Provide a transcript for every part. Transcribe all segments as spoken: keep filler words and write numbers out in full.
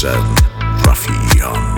محسن رفیعیان.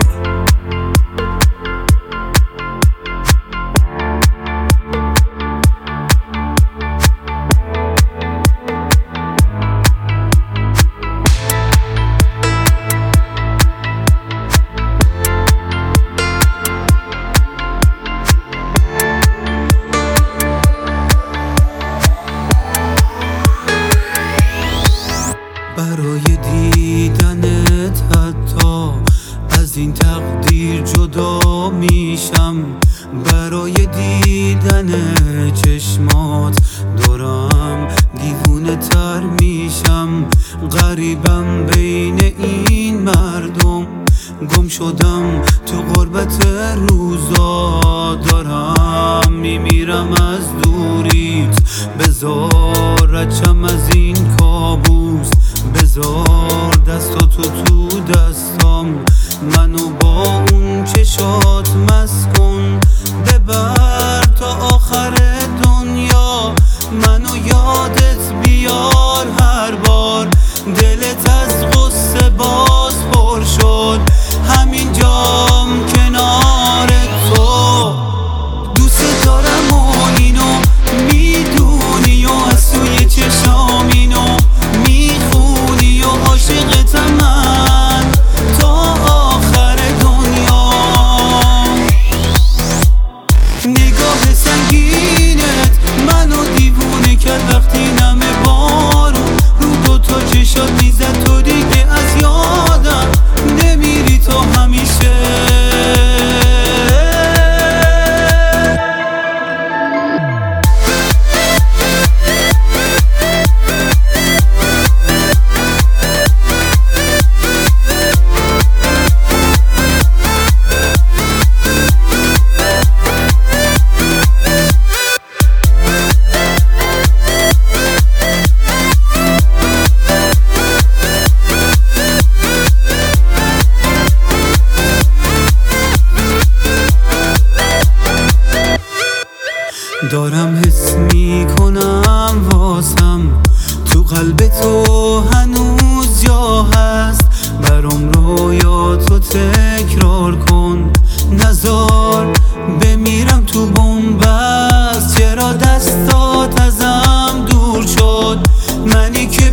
برای دیدنت حتی از این تقدیر جدا میشم، برای دیدن چشمات دارم دیوونه تر میشم. غریبم بین این مردم، گم شدم تو غربت روزا، دارم میمیرم از دوریت. بذار رچم از این کابوس، بذار دستاتو تو دستام، منو با اون چشات مست کن. ببر تا آخر دنیا، منو یادت بیار هر بار. دلت از غصه باز پر شد، همین جام کنار تو. دوست دارم و اینو میدونی و از توی چشام اینو میخونی و عاشقتم من تا آخر دنیا. نگاه سنگینت منو دیوونه کرد وقتی نمه بارون رو دوتا چشات میزد. تو دیگه از یادم نمیری تو همیشه. دارم حس میکنم واسم تو قلب تو هنوز جا هست. برام رویاتو تکرار کن، نزار بمیرم تو بنبست. چرا دستات ازم دور شد؟ منی که